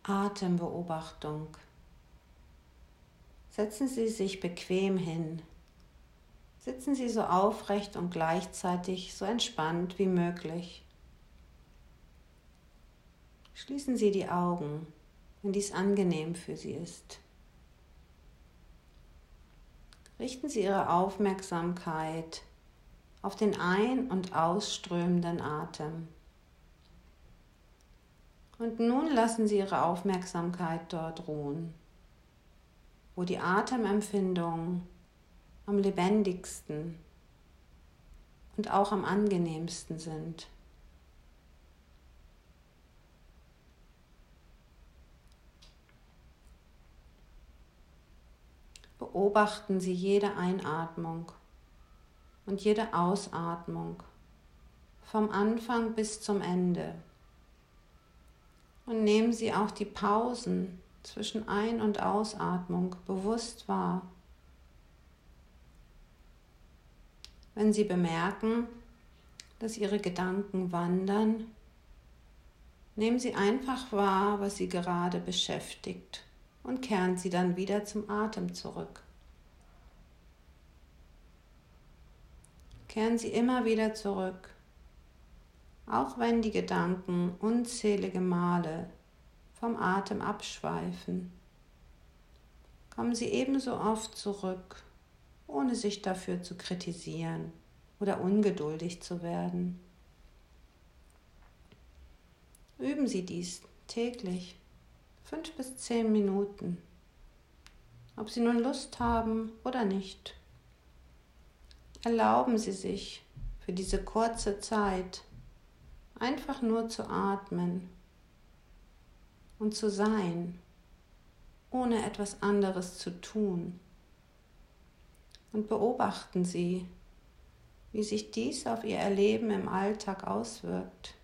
Atembeobachtung. Setzen Sie sich bequem hin. Sitzen Sie so aufrecht und gleichzeitig so entspannt wie möglich. Schließen Sie die Augen, wenn dies angenehm für Sie ist. Richten Sie Ihre Aufmerksamkeit auf den ein- und ausströmenden Atem. Und nun lassen Sie Ihre Aufmerksamkeit dort ruhen, wo die Atemempfindungen am lebendigsten und auch am angenehmsten sind. Beobachten Sie jede Einatmung und jede Ausatmung vom Anfang bis zum Ende. Und nehmen Sie auch die Pausen zwischen Ein- und Ausatmung bewusst wahr. Wenn Sie bemerken, dass Ihre Gedanken wandern, nehmen Sie einfach wahr, was Sie gerade beschäftigt und kehren Sie dann wieder zum Atem zurück. Kehren Sie immer wieder zurück, auch wenn die Gedanken unzählige Male vom Atem abschweifen. Kommen Sie ebenso oft zurück, ohne sich dafür zu kritisieren oder ungeduldig zu werden. Üben Sie dies täglich, 5 bis 10 Minuten, ob Sie nun Lust haben oder nicht. Erlauben Sie sich für diese kurze Zeit einfach nur zu atmen und zu sein, ohne etwas anderes zu tun. Und beobachten Sie, wie sich dies auf Ihr Erleben im Alltag auswirkt.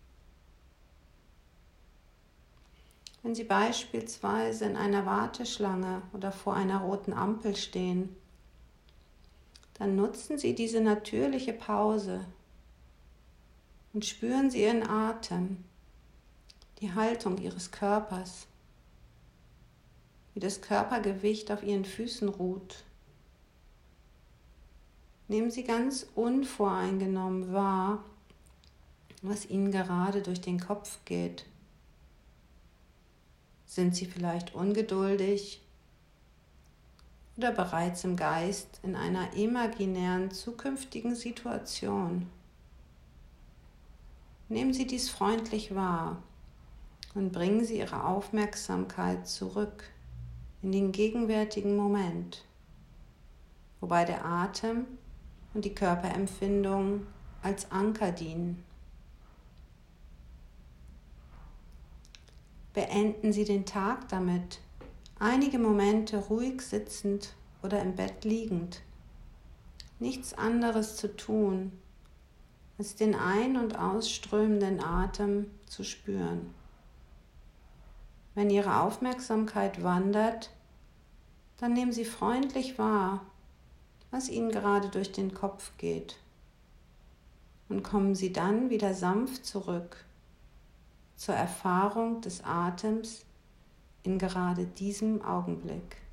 Wenn Sie beispielsweise in einer Warteschlange oder vor einer roten Ampel stehen, dann nutzen Sie diese natürliche Pause und spüren Sie Ihren Atem, die Haltung Ihres Körpers, wie das Körpergewicht auf Ihren Füßen ruht. Nehmen Sie ganz unvoreingenommen wahr, was Ihnen gerade durch den Kopf geht. Sind Sie vielleicht ungeduldig oder bereits im Geist in einer imaginären zukünftigen Situation? Nehmen Sie dies freundlich wahr und bringen Sie Ihre Aufmerksamkeit zurück in den gegenwärtigen Moment, wobei der Atem und die Körperempfindungen als Anker dienen. Beenden Sie den Tag damit, einige Momente ruhig sitzend oder im Bett liegend, nichts anderes zu tun, als den ein- und ausströmenden Atem zu spüren. Wenn Ihre Aufmerksamkeit wandert, dann nehmen Sie freundlich wahr, was Ihnen gerade durch den Kopf geht, und kommen Sie dann wieder sanft zurück zur Erfahrung des Atems in gerade diesem Augenblick.